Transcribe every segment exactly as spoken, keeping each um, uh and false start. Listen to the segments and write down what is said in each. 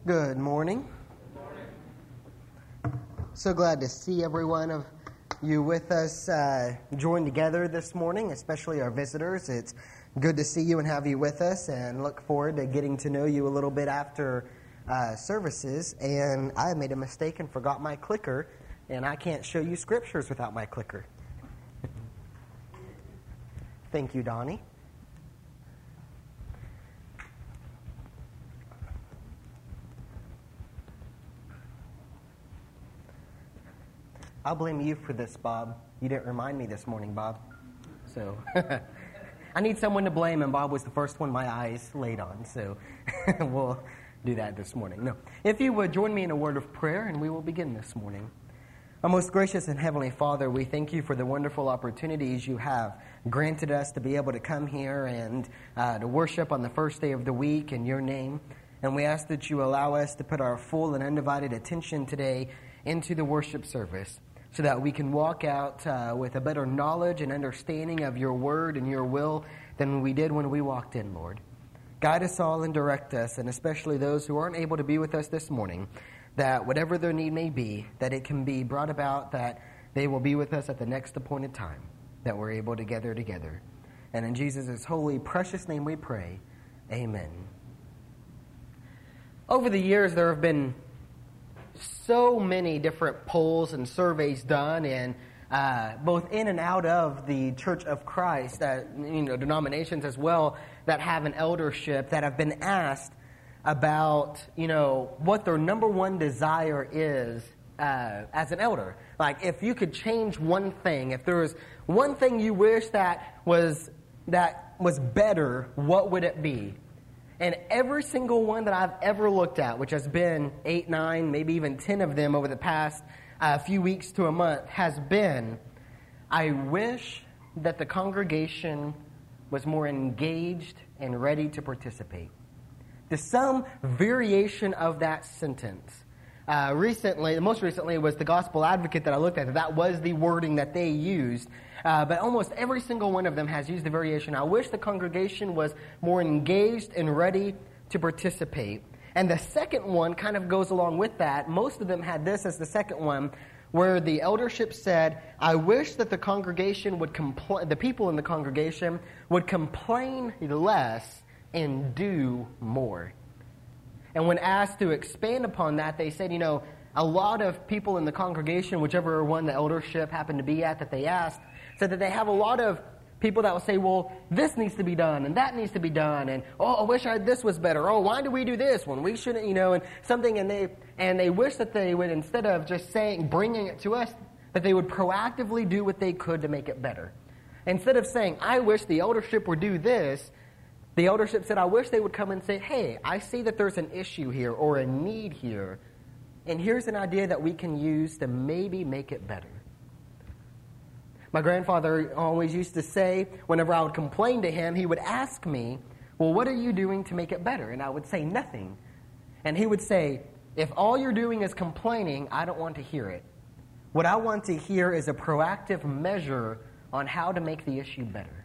Good morning. So glad to see every one of you with us uh, join together this morning, especially our visitors. It's good to see you and have you with us, and look forward to getting to know you a little bit after uh, services. And I made a mistake and forgot my clicker, and I can't show you scriptures without my clicker. Thank you, Donnie. I'll blame you for this, Bob. You didn't remind me this morning, Bob. So I need someone to blame, and Bob was the first one my eyes laid on. So we'll do that this morning. No. If you would, join me in a word of prayer, and we will begin this morning. Our most gracious and heavenly Father, we thank you for the wonderful opportunities you have granted us to be able to come here and uh, to worship on the first day of the week in your name. And we ask that you allow us to put our full and undivided attention today into the worship service, so that we can walk out uh, with a better knowledge and understanding of your word and your will than we did when we walked in, Lord. Guide us all and direct us, and especially those who aren't able to be with us this morning, that whatever their need may be, that it can be brought about that they will be with us at the next appointed time, that we're able to gather together. And in Jesus' holy, precious name we pray, amen. Over the years, there have been so many different polls and surveys done, and uh, both in and out of the Church of Christ, that you know, denominations as well that have an eldership, that have been asked about, you know, what their number one desire is uh, as an elder. Like, if you could change one thing, if there was one thing you wish that was that was better, what would it be? And every single one that I've ever looked at, which has been eight, nine, maybe even ten of them over the past uh, few weeks to a month, has been, I wish that the congregation was more engaged and ready to participate. To some variation of that sentence. Uh, recently, most recently was the Gospel Advocate that I looked at. That was the wording that they used. Uh, but almost every single one of them has used the variation. I wish the congregation was more engaged and ready to participate. And the second one kind of goes along with that. Most of them had this as the second one, where the eldership said, I wish that the congregation would complain, the people in the congregation would complain less and do more. And when asked to expand upon that, they said, you know, a lot of people in the congregation, whichever one the eldership happened to be at that they asked, said that they have a lot of people that will say, well, this needs to be done, and that needs to be done, and, oh, I wish I, this was better. Oh, why do we do this when we shouldn't, you know, and something, and they and they wish that they would, instead of just saying, bringing it to us, that they would proactively do what they could to make it better. Instead of saying, I wish the eldership would do this, the eldership said, I wish they would come and say, hey, I see that there's an issue here or a need here, and here's an idea that we can use to maybe make it better. My grandfather always used to say, whenever I would complain to him, he would ask me, well, what are you doing to make it better? And I would say, nothing. And he would say, if all you're doing is complaining, I don't want to hear it. What I want to hear is a proactive measure on how to make the issue better.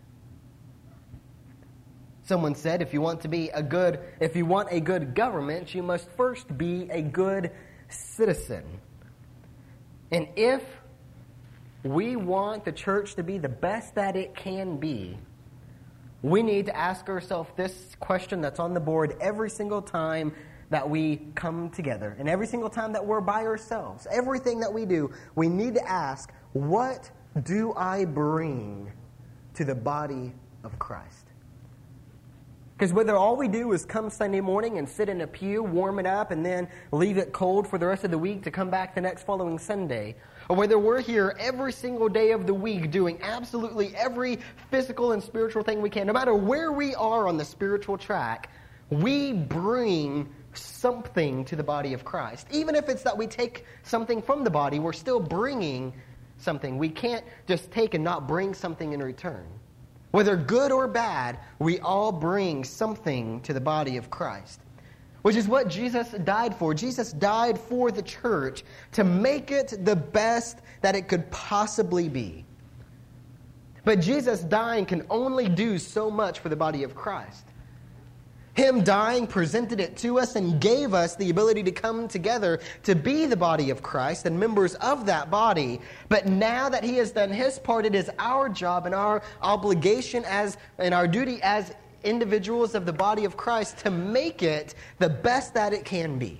Someone said, if you want to be a good, if you want a good government, you must first be a good citizen. And if we want the church to be the best that it can be, we need to ask ourselves this question that's on the board every single time that we come together. And every single time that we're by ourselves, everything that we do, we need to ask, what do I bring to the body of Christ? Because whether all we do is come Sunday morning and sit in a pew, warm it up, and then leave it cold for the rest of the week to come back the next following Sunday, or whether we're here every single day of the week doing absolutely every physical and spiritual thing we can, no matter where we are on the spiritual track, we bring something to the body of Christ. Even if it's that we take something from the body, we're still bringing something. We can't just take and not bring something in return. Whether good or bad, we all bring something to the body of Christ, which is what Jesus died for. Jesus died for the church to make it the best that it could possibly be. But Jesus dying can only do so much for the body of Christ. Him dying presented it to us and gave us the ability to come together to be the body of Christ and members of that body. But now that He has done His part, it is our job and our obligation as and our duty as individuals of the body of Christ to make it the best that it can be.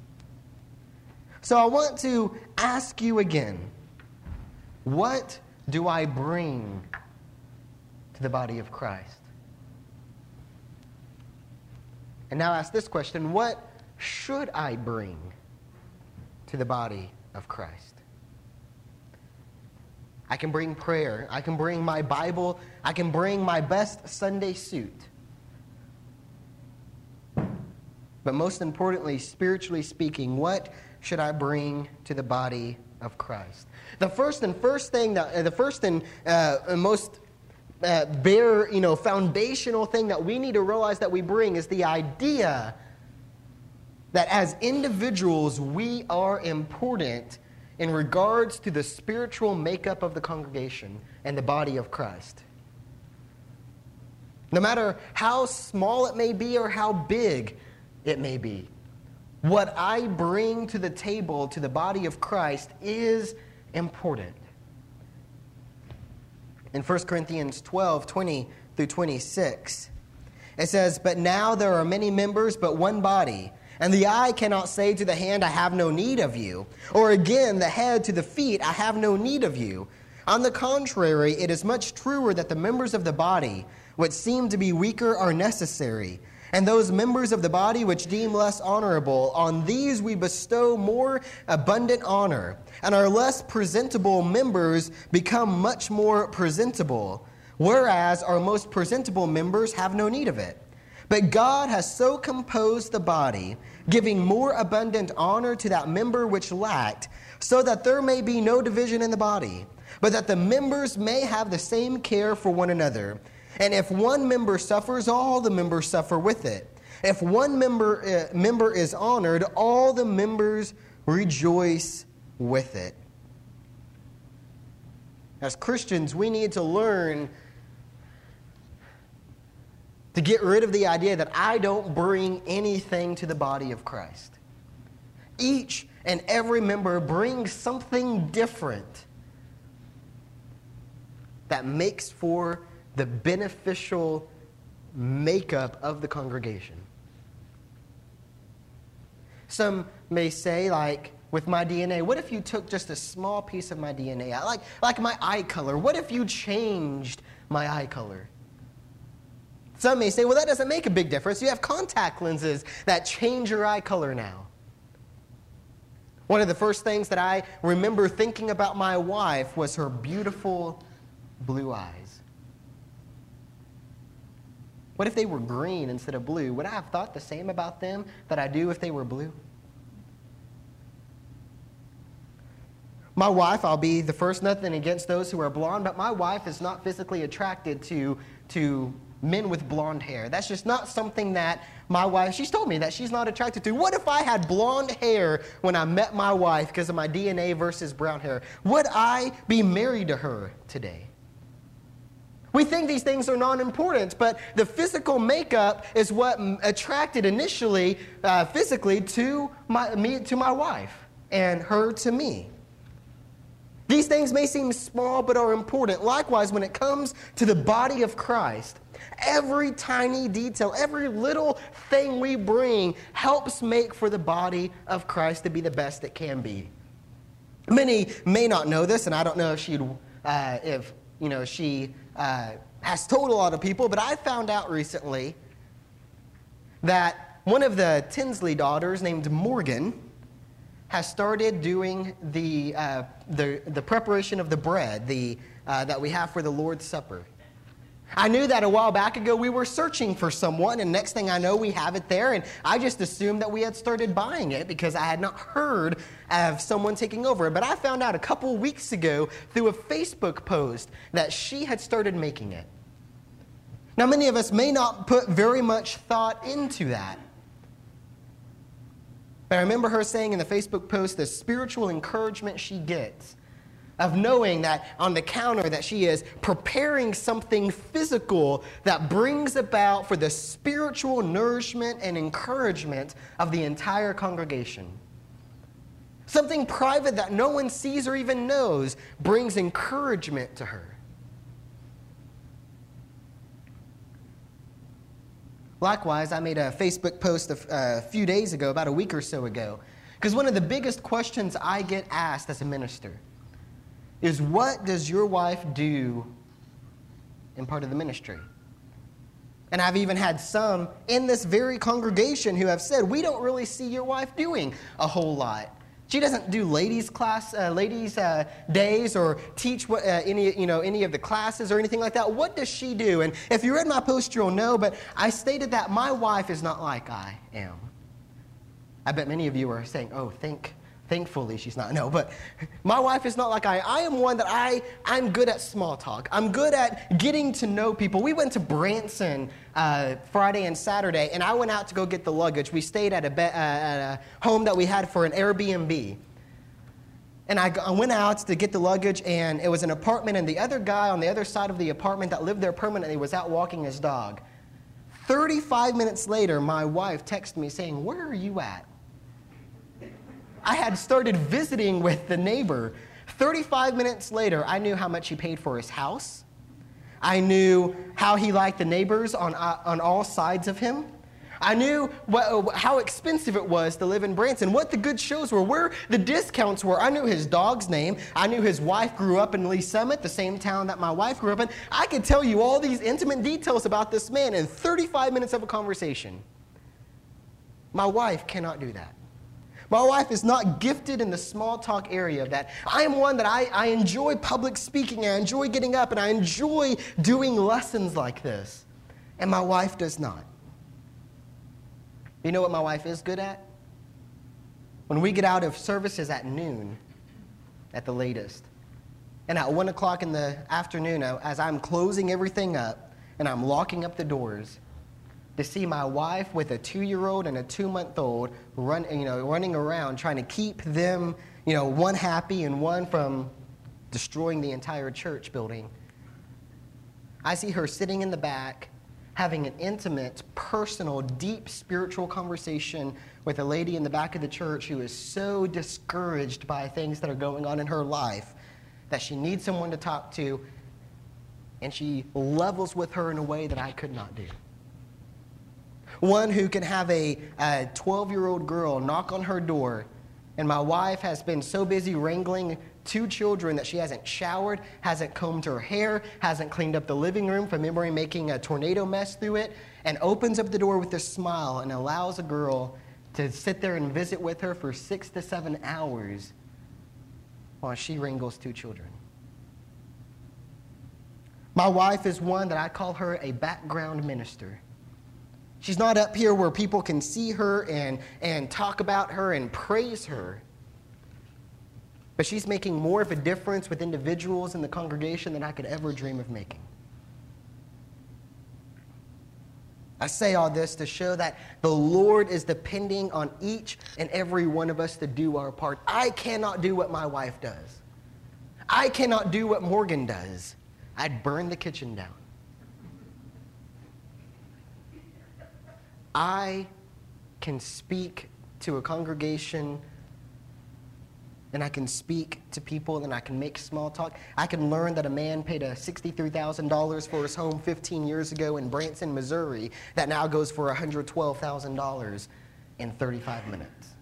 So I want to ask you again, what do I bring to the body of Christ? And now ask this question, what should I bring to the body of Christ? I can bring prayer. I can bring my Bible. I can bring my best Sunday suit. But most importantly, spiritually speaking, what should I bring to the body of Christ? The first and first thing that uh, the first and uh, most Uh, bare, you know, foundational thing that we need to realize that we bring is the idea that as individuals we are important in regards to the spiritual makeup of the congregation and the body of Christ. No matter how small it may be or how big it may be, what I bring to the table to the body of Christ is important. In First Corinthians twelve, twenty through twenty-six, it says, "But now there are many members, but one body. And the eye cannot say to the hand, I have no need of you. Or again, the head to the feet, I have no need of you. On the contrary, it is much truer that the members of the body, which seem to be weaker, are necessary. And those members of the body which deem less honorable, on these we bestow more abundant honor. And our less presentable members become much more presentable, whereas our most presentable members have no need of it. But God has so composed the body, giving more abundant honor to that member which lacked, so that there may be no division in the body, but that the members may have the same care for one another. And if one member suffers, all the members suffer with it. If one member uh, member is honored, all the members rejoice with it." As Christians, we need to learn to get rid of the idea that I don't bring anything to the body of Christ. Each and every member brings something different that makes for the beneficial makeup of the congregation. Some may say, like, with my D N A, what if you took just a small piece of my D N A out? Like, like my eye color. What if you changed my eye color? Some may say, well, that doesn't make a big difference. You have contact lenses that change your eye color now. One of the first things that I remember thinking about my wife was her beautiful blue eyes. What if they were green instead of blue? Would I have thought the same about them that I do if they were blue? My wife, I'll be the first, nothing against those who are blonde, but my wife is not physically attracted to, to men with blonde hair. That's just not something that my wife, she's told me that she's not attracted to. What if I had blonde hair when I met my wife because of my D N A versus brown hair? Would I be married to her today? We think these things are non-important, but the physical makeup is what attracted initially, uh, physically, to my, me, to my wife, and her to me. These things may seem small, but are important. Likewise, when it comes to the body of Christ, every tiny detail, every little thing we bring helps make for the body of Christ to be the best it can be. Many may not know this, and I don't know if she'd, uh, if you know, she uh, has told a lot of people, but I found out recently that one of the Tinsley daughters, named Morgan, has started doing the uh, the the preparation of the bread the uh, that we have for the Lord's Supper. I knew that a while back ago we were searching for someone, and next thing I know we have it there, and I just assumed that we had started buying it because I had not heard of someone taking over it. But I found out a couple weeks ago through a Facebook post that she had started making it. Now, many of us may not put very much thought into that. But I remember her saying in the Facebook post the spiritual encouragement she gets of knowing that on the counter that she is preparing something physical that brings about for the spiritual nourishment and encouragement of the entire congregation. Something private that no one sees or even knows brings encouragement to her. Likewise, I made a Facebook post a, a few days ago, about a week or so ago, because one of the biggest questions I get asked as a minister is, what does your wife do in part of the ministry? And I've even had some in this very congregation who have said, we don't really see your wife doing a whole lot. She doesn't do ladies class, uh, ladies uh, days, or teach what, uh, any, you know, any of the classes or anything like that. What does she do? And if you read my post, you'll know, but I stated that my wife is not like I am. I bet many of you are saying, oh, thank Thankfully, she's not. No, but my wife is not like I. I am one that I, I'm good at small talk. I'm good at getting to know people. We went to Branson uh, Friday and Saturday, and I went out to go get the luggage. We stayed at a, be- uh, at a home that we had for an Airbnb. And I, I went out to get the luggage, and it was an apartment, and the other guy on the other side of the apartment that lived there permanently was out walking his dog. thirty-five minutes later, my wife texted me saying, "Where are you at?" I had started visiting with the neighbor. thirty-five minutes later, I knew how much he paid for his house. I knew how he liked the neighbors on, uh, on all sides of him. I knew what, how expensive it was to live in Branson, what the good shows were, where the discounts were. I knew his dog's name. I knew his wife grew up in Lee Summit, the same town that my wife grew up in. I could tell you all these intimate details about this man in thirty-five minutes of a conversation. My wife cannot do that. My wife is not gifted in the small talk area of that. I am one that I, I enjoy public speaking. I enjoy getting up, and I enjoy doing lessons like this. And my wife does not. You know what my wife is good at? When we get out of services at noon, at the latest, and at one o'clock in the afternoon, as I'm closing everything up and I'm locking up the doors, to see my wife with a two-year-old and a two-month-old run, you know, running around trying to keep them, you know, one happy and one from destroying the entire church building. I see her sitting in the back, having an intimate, personal, deep spiritual conversation with a lady in the back of the church who is so discouraged by things that are going on in her life that she needs someone to talk to, and she levels with her in a way that I could not do. One who can have a twelve-year-old girl knock on her door, and my wife has been so busy wrangling two children that she hasn't showered, hasn't combed her hair, hasn't cleaned up the living room from memory making a tornado mess through it, and opens up the door with a smile and allows a girl to sit there and visit with her for six to seven hours while she wrangles two children. My wife is one that I call her a background minister. She's not up here where people can see her and, and talk about her and praise her. But she's making more of a difference with individuals in the congregation than I could ever dream of making. I say all this to show that the Lord is depending on each and every one of us to do our part. I cannot do what my wife does. I cannot do what Morgan does. I'd burn the kitchen down. I can speak to a congregation, and I can speak to people, and I can make small talk. I can learn that a man paid a sixty-three thousand dollars for his home fifteen years ago in Branson, Missouri, that now goes for one hundred twelve thousand dollars in thirty-five minutes.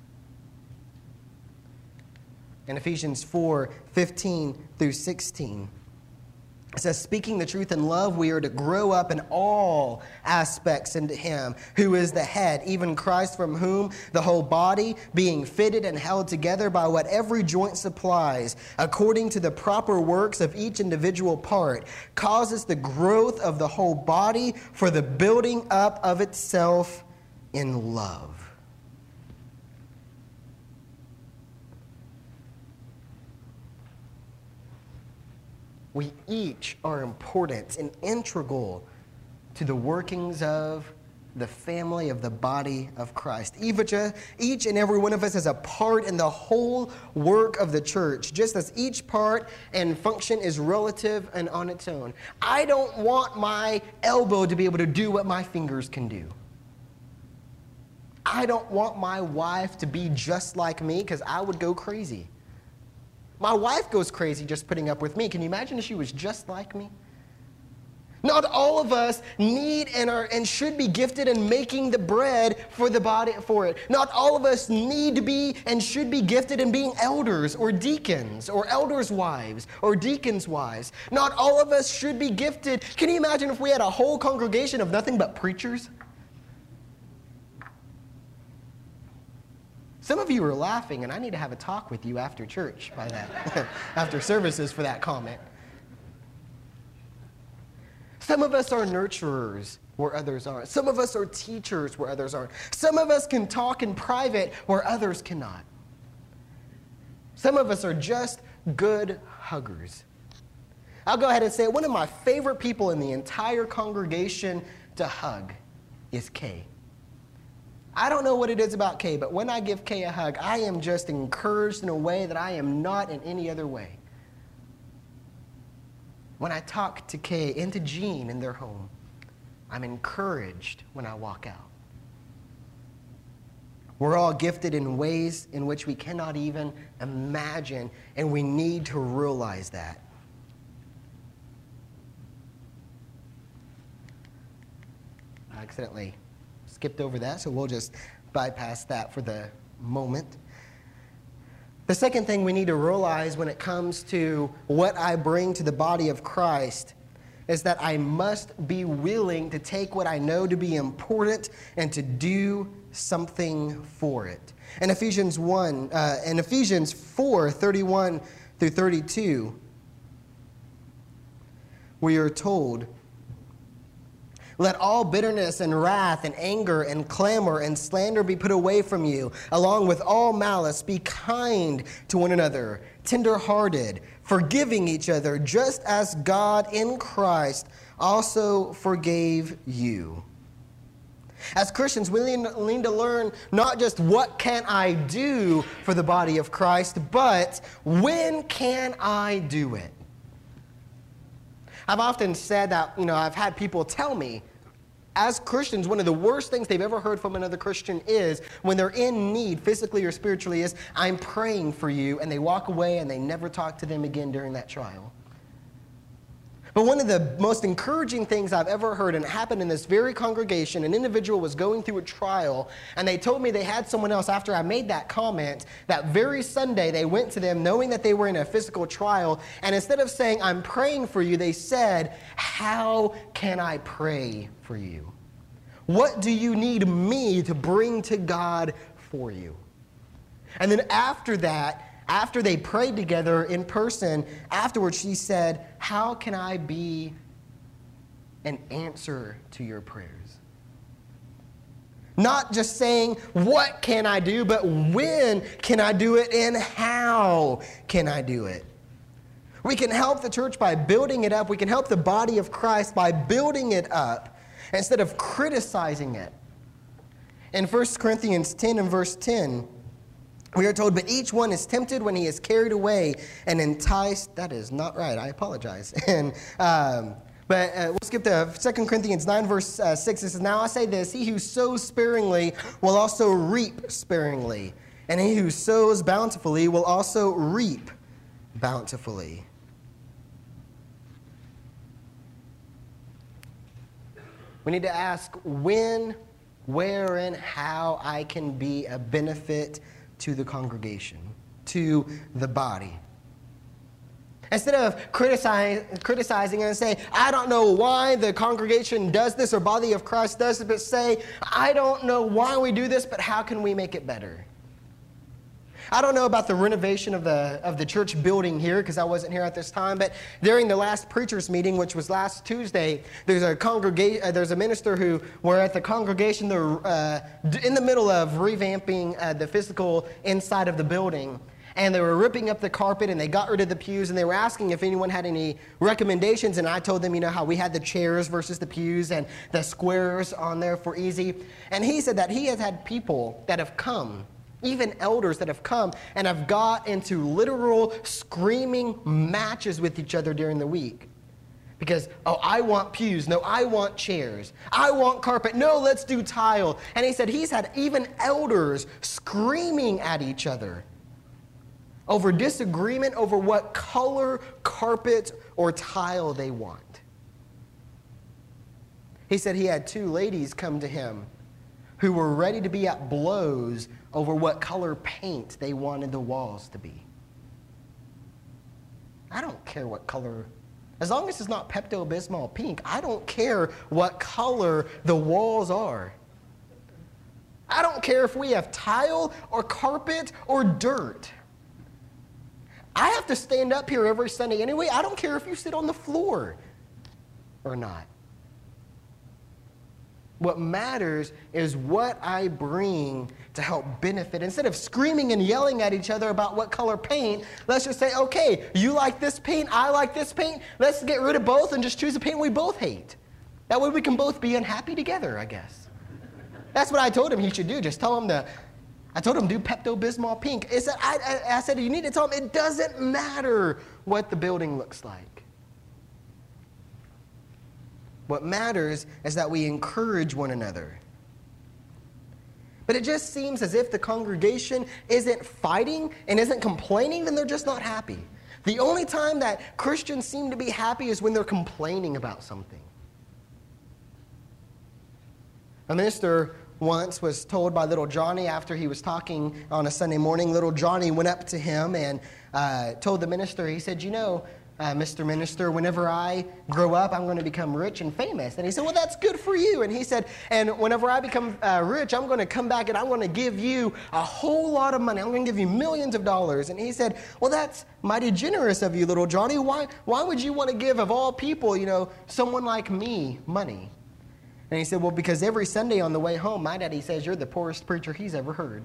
In Ephesians four, fifteen through sixteen, it says, speaking the truth in love, we are to grow up in all aspects into Him who is the head, even Christ, from whom the whole body, being fitted and held together by what every joint supplies, according to the proper works of each individual part, causes the growth of the whole body for the building up of itself in love. We each are important and integral to the workings of the family of the body of Christ. Each and every one of us has a part in the whole work of the church, just as each part and function is relative and on its own. I don't want my elbow to be able to do what my fingers can do. I don't want my wife to be just like me, because I would go crazy. My wife goes crazy just putting up with me. Can you imagine if she was just like me? Not all of us need and are and should be gifted in making the bread for the body for it. Not all of us need to be and should be gifted in being elders or deacons or elders' wives or deacons' wives. Not all of us should be gifted. Can you imagine if we had a whole congregation of nothing but preachers? Some of you are laughing, and I need to have a talk with you after church by that, after services for that comment. Some of us are nurturers where others aren't. Some of us are teachers where others aren't. Some of us can talk in private where others cannot. Some of us are just good huggers. I'll go ahead and say one of my favorite people in the entire congregation to hug is Kay. I don't know what it is about Kay, but when I give Kay a hug, I am just encouraged in a way that I am not in any other way. When I talk to Kay and to Jean in their home, I'm encouraged when I walk out. We're all gifted in ways in which we cannot even imagine, and we need to realize that. I accidentally skipped over that, so we'll just bypass that for the moment. The second thing we need to realize when it comes to what I bring to the body of Christ is that I must be willing to take what I know to be important and to do something for it. In Ephesians one, uh, in Ephesians four, thirty-one through thirty-two, we are told, "Let all bitterness and wrath and anger and clamor and slander be put away from you, along with all malice. Be kind to one another, tender-hearted, forgiving each other, just as God in Christ also forgave you." As Christians, we need to learn not just what can I do for the body of Christ, but when can I do it? I've often said that, you know, I've had people tell me, as Christians, one of the worst things they've ever heard from another Christian is when they're in need, physically or spiritually, is, "I'm praying for you," and they walk away and they never talk to them again during that trial. But one of the most encouraging things I've ever heard, and it happened in this very congregation, an individual was going through a trial, and they told me they had someone else. After I made that comment, that very Sunday, they went to them knowing that they were in a physical trial, and instead of saying, "I'm praying for you," they said, "How can I pray for you? What do you need me to bring to God for you?" And then after that, after they prayed together in person, afterwards she said, "How can I be an answer to your prayers?" Not just saying, "What can I do?" but when can I do it and how can I do it? We can help the church by building it up. We can help the body of Christ by building it up instead of criticizing it. In First Corinthians ten and verse ten, we are told, "But each one is tempted when he is carried away and enticed." That is not right. I apologize. And um, But uh, we'll skip to Second Corinthians nine, verse uh, six. It says, "Now I say this, he who sows sparingly will also reap sparingly. And he who sows bountifully will also reap bountifully." We need to ask when, where, and how I can be a benefit to the congregation, to the body. Instead of criticize, criticizing and say, "I don't know why the congregation does this or body of Christ does this," but say, "I don't know why we do this, but how can we make it better?" I don't know about the renovation of the of the church building here because I wasn't here at this time, but during the last preachers meeting, which was last Tuesday, there's a congrega- uh, there's a minister who were at the congregation. They're uh, in the middle of revamping uh, the physical inside of the building, and they were ripping up the carpet, and they got rid of the pews, and they were asking if anyone had any recommendations, and I told them, you know, how we had the chairs versus the pews and the squares on there for easy. And he said that he has had people that have come, even elders that have come and have got into literal screaming matches with each other during the week. Because, oh, I want pews. No, I want chairs. I want carpet. No, let's do tile. And he said he's had even elders screaming at each other over disagreement over what color carpet or tile they want. He said he had two ladies come to him who were ready to be at blows over what color paint they wanted the walls to be. I don't care what color. As long as it's not Pepto-Bismol pink, I don't care what color the walls are. I don't care if we have tile or carpet or dirt. I have to stand up here every Sunday anyway. I don't care if you sit on the floor or not. What matters is what I bring to help benefit. Instead of screaming and yelling at each other about what color paint, let's just say, okay, you like this paint, I like this paint. Let's get rid of both and just choose a paint we both hate. That way we can both be unhappy together, I guess. That's what I told him he should do. Just tell him to, I told him do Pepto-Bismol pink. It's a, I, I, I said, you need to tell him it doesn't matter what the building looks like. What matters is that we encourage one another. But it just seems as if the congregation isn't fighting and isn't complaining, then they're just not happy. The only time that Christians seem to be happy is when they're complaining about something. A minister once was told by little Johnny after he was talking on a Sunday morning, little Johnny went up to him and uh, told the minister, he said, you know, Uh, Mister Minister, whenever I grow up, I'm going to become rich and famous. And he said, well, that's good for you. And he said, and whenever I become uh, rich, I'm going to come back and I'm going to give you a whole lot of money. I'm going to give you millions of dollars. And he said, well, that's mighty generous of you, little Johnny. Why, why would you want to give, of all people, you know, someone like me money? And he said, well, because every Sunday on the way home, my daddy says you're the poorest preacher he's ever heard.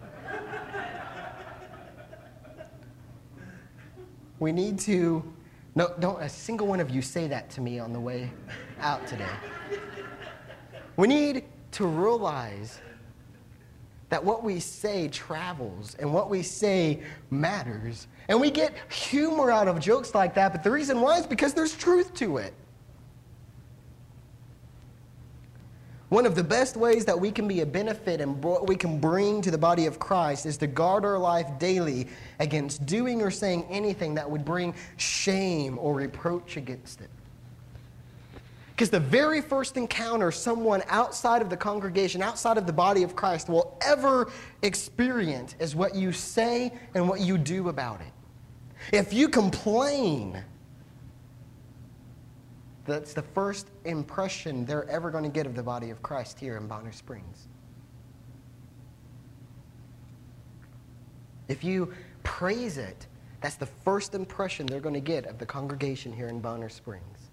We need to... No, don't a single one of you say that to me on the way out today. We need to realize that what we say travels and what we say matters. And we get humor out of jokes like that, but the reason why is because there's truth to it. One of the best ways that we can be a benefit and what we can bring to the body of Christ is to guard our life daily against doing or saying anything that would bring shame or reproach against it. Because the very first encounter someone outside of the congregation, outside of the body of Christ will ever experience is what you say and what you do about it. If you complain, that's the first impression they're ever going to get of the body of Christ here in Bonner Springs. If you praise it, that's the first impression they're going to get of the congregation here in Bonner Springs.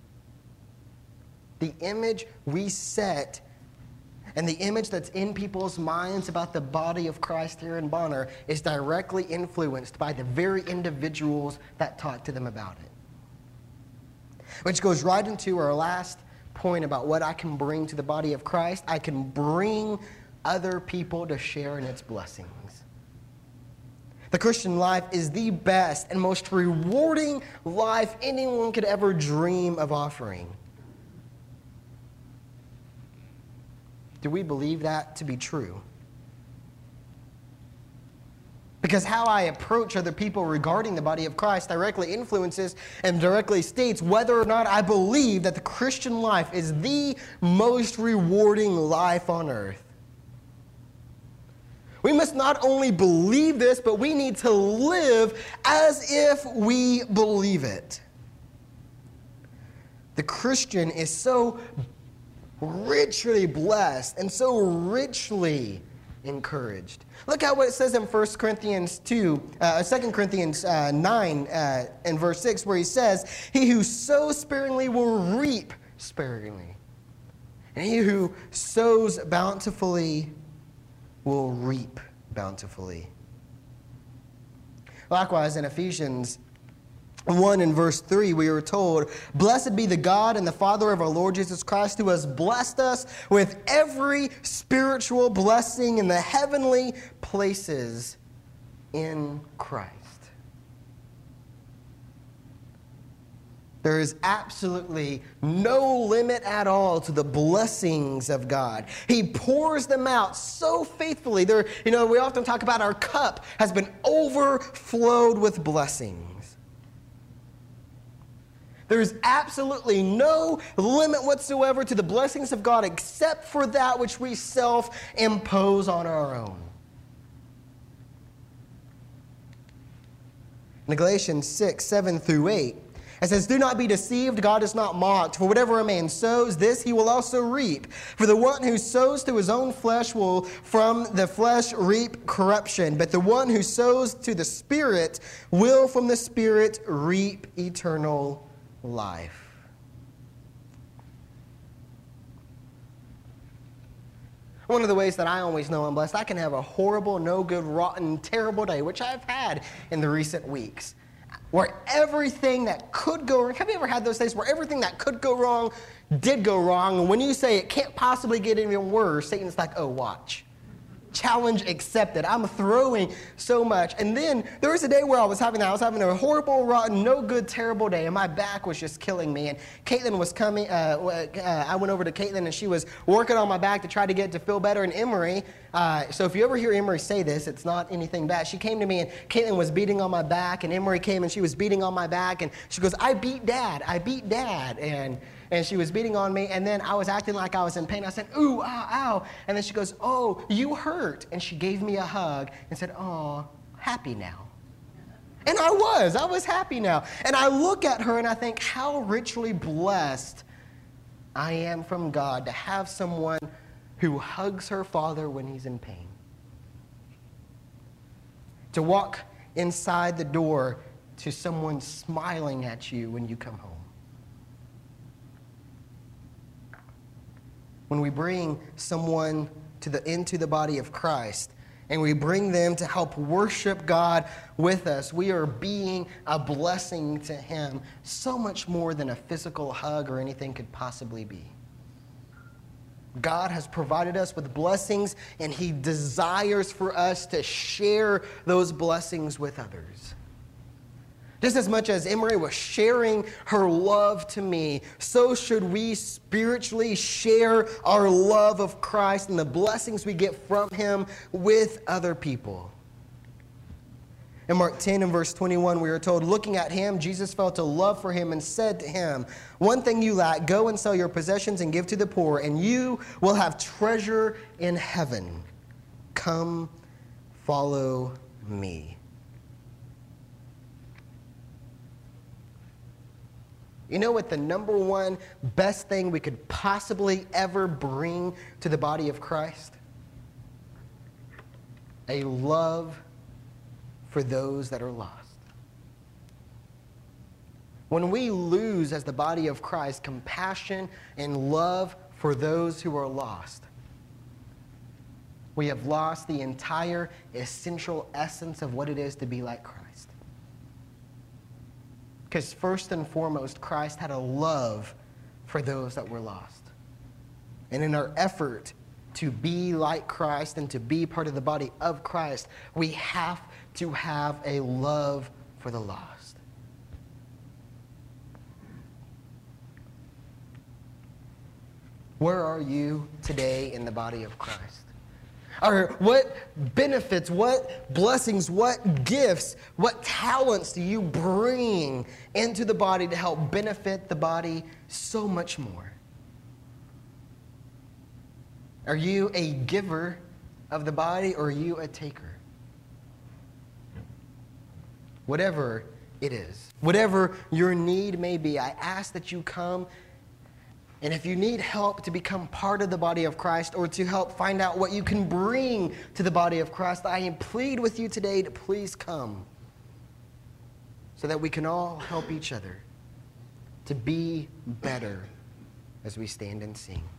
The image we set and the image that's in people's minds about the body of Christ here in Bonner is directly influenced by the very individuals that talk to them about it. Which goes right into our last point about what I can bring to the body of Christ. I can bring other people to share in its blessings. The Christian life is the best and most rewarding life anyone could ever dream of offering. Do we believe that to be true? Because how I approach other people regarding the body of Christ directly influences and directly states whether or not I believe that the Christian life is the most rewarding life on earth. We must not only believe this, but we need to live as if we believe it. The Christian is so richly blessed and so richly encouraged. Look at what it says in First Corinthians two, uh, Second Corinthians uh, nine, uh, and verse six, where he says, "He who sows sparingly will reap sparingly, and he who sows bountifully will reap bountifully." Likewise, in Ephesians one in verse three, we are told, "Blessed be the God and the Father of our Lord Jesus Christ, who has blessed us with every spiritual blessing in the heavenly places in Christ." There is absolutely no limit at all to the blessings of God. He pours them out so faithfully. There, you know, we often talk about our cup has been overflowed with blessings. There is absolutely no limit whatsoever to the blessings of God except for that which we self-impose on our own. In Galatians six, seven through eight, it says, "Do not be deceived, God is not mocked. For whatever a man sows, this he will also reap. For the one who sows to his own flesh will from the flesh reap corruption. But the one who sows to the Spirit will from the Spirit reap eternal life." One of the ways that I always know I'm blessed, I can have a horrible, no good, rotten, terrible day, which I've had in the recent weeks, where everything that could go wrong, have you ever had those days where everything that could go wrong did go wrong, and when you say it can't possibly get any worse, Satan's like, "Oh, watch. Challenge accepted. I'm throwing so much." And then there was a day where I was having that. I was having a horrible, rotten, no good, terrible day, and my back was just killing me. And Caitlin was coming. Uh, uh, I went over to Caitlin, and she was working on my back to try to get it to feel better. And Emery, uh, so if you ever hear Emery say this, it's not anything bad. She came to me, and Caitlin was beating on my back, and Emery came, and she was beating on my back, and she goes, "I beat Dad. I beat Dad." And And she was beating on me, and then I was acting like I was in pain. I said, "Ooh, ow, ow." And then she goes, "Oh, you hurt." And she gave me a hug and said, "Oh, happy now." And I was. I was happy now. And I look at her and I think how richly blessed I am from God to have someone who hugs her father when he's in pain. To walk inside the door to someone smiling at you when you come home. When we bring someone to the, into the body of Christ and we bring them to help worship God with us, we are being a blessing to Him, so much more than a physical hug or anything could possibly be. God has provided us with blessings, and He desires for us to share those blessings with others. Just as much as Emery was sharing her love to me, so should we spiritually share our love of Christ and the blessings we get from Him with other people. In Mark ten and verse twenty-one, we are told, "Looking at him, Jesus felt a love for him and said to him, 'One thing you lack, go and sell your possessions and give to the poor, and you will have treasure in heaven. Come, follow me.'" You know what the number one best thing we could possibly ever bring to the body of Christ? A love for those that are lost. When we lose as the body of Christ compassion and love for those who are lost, we have lost the entire essential essence of what it is to be like Christ. Because first and foremost, Christ had a love for those that were lost. And in our effort to be like Christ and to be part of the body of Christ, we have to have a love for the lost. Where are you today in the body of Christ? Or what benefits, what blessings, what gifts, what talents do you bring into the body to help benefit the body so much more? Are you a giver of the body, or are you a taker? Whatever it is, whatever your need may be, I ask that you come. And if you need help to become part of the body of Christ, or to help find out what you can bring to the body of Christ, I plead with you today to please come, so that we can all help each other to be better as we stand and sing.